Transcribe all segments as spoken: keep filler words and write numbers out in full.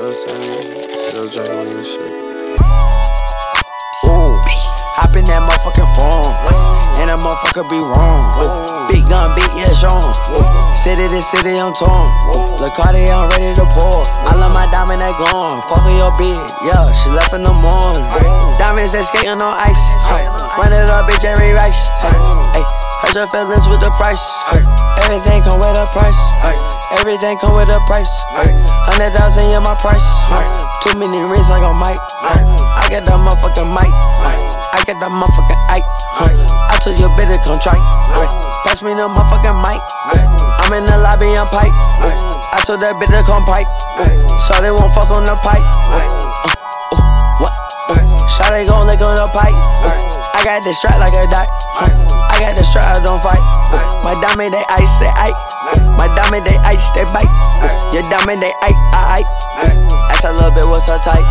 know what I'm saying? Still drinking and shit. Ooh, hop in that motherfucking phone, and that motherfucker be wrong. Big gun, big yeah, Sean. City to city, I'm torn. Look, Cardi, I'm ready to pour. I love my diamond that glowing. Fuck with your bitch, yeah, she left in the morning. Diamonds that skating on ice. Run it up, bitch, every rice. Hey, hurt your feelings with the price. Everything come with a price. Everything come with a price. Hundred thousand in my price. Too many rings like a mic. I got that motherfucking mic. I got that motherfucking Ike. I told your bitch to come try. Pass me the motherfucking mic. I'm in the lobby, I'm pipe. I told that bitch to come pipe. So they won't fuck on the pipe. Uh, uh, what? Shot they gon' lick on the pipe. I got this strap like a dot. I got this strap, I don't fight. My diamond, they ice, say Ike. My diamond, they ice, they bite. Your diamond, they Ike, I Ike. Ask a little bit, what's her type?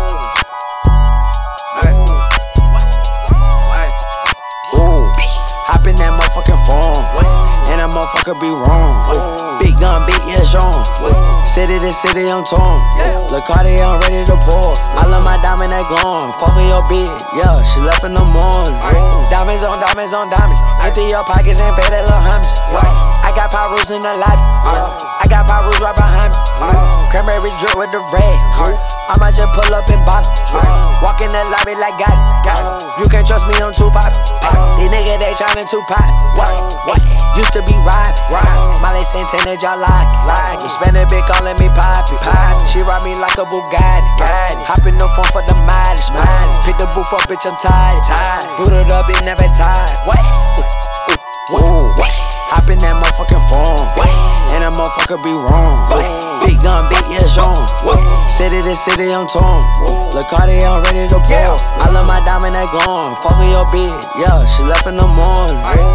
Ooh, hop in that motherfucking phone, and that motherfucker be wrong. Big gun, big yeah, Sean. City to city, I'm torn. Look, Cardi, I'm ready to pour. I love my diamond that glowing. Fuck with your bitch, yeah, she left in the morning. Diamonds on diamonds on diamonds. Empty your pockets and pay that little homage. I got Pyrus in the lobby. I got Pyrus right behind me. Cranberry drip with the red. I might just pull up and bop. Walk in the lobby like got it, got it. You can't trust me, I'm too pop. These niggas, they tryna too pop. Used to be ride, ride. Molly Santana, y'all like, like. You spend a bit calling me Poppy, Poppy. She ride me like a Bugatti, Bugatti. Hop in the phone for the mileage, mileage. Pick the booth up, bitch, I'm tired, tired. Boot it up, it never tired. What? Ooh, what? Hop in that motherfucking phone, and that motherfucker be wrong. Big gun, big yeah, Sean. City to city, I'm torn. Look, Cardi, I'm ready to pour. I love my diamond that glowing. Fuck with your bitch, yeah, she left in the morning.